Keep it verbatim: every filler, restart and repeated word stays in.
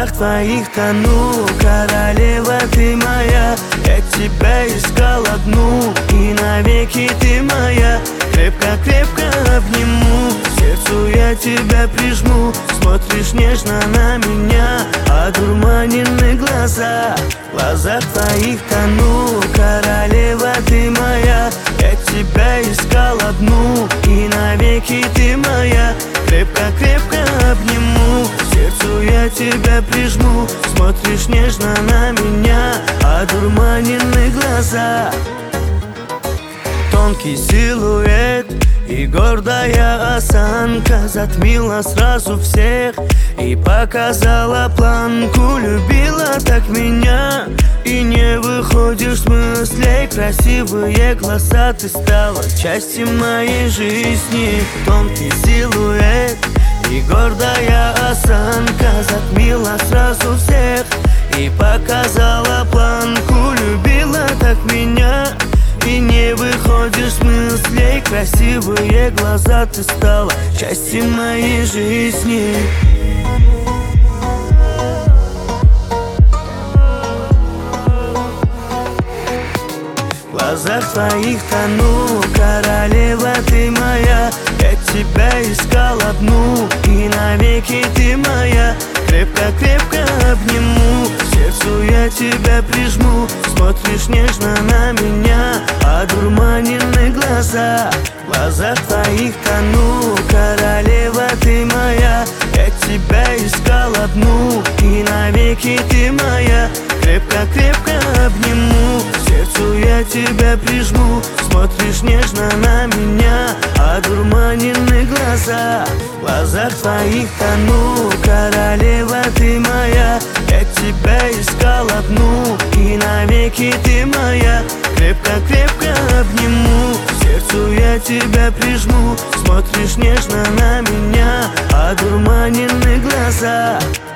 глазах твоих тону, королева ты моя. Я тебя искал одну, и навеки ты моя. Крепко-крепко обниму, к сердцу я тебя прижму. Смотришь нежно на меня, одурманенные глаза. В глазах твоих тону, королева ты моя. Я тебя искал одну, и навеки ты моя. Крепко-крепко обниму, к сердцу я тебя прижму. Смотришь нежно на меня, одурманенные глаза. Тонкий силуэт и гордая осанка затмила сразу всех и показала планку. Любила так меня и не выходишь с мыслей. Красивые глаза, ты стала частью моей жизни. Тонкий силуэт и гордая осанка затмила сразу всех и показала планку. Любила так меня и не выходишь с мыслей. Красивые глаза, ты стала частью моей жизни. В глазах твоих тону, королева ты моя. Я тебя искал одну, и навеки ты моя. Крепко-крепко обниму, к сердцу я тебя прижму. Смотришь нежно на меня, одурманенные глаза. В глазах твоих тону, королева ты моя. Я тебя искал одну, и навеки ты моя. Крепко-крепко обниму, к сердцу я тебя прижму. Смотришь нежно на меня, одурманенные глаза. В глазах твоих тону, королева ты моя. Я тебя искал одну, и навеки ты моя. Крепко-крепко обниму, к сердцу я тебя прижму. Смотришь нежно на меня, одурманенные глаза.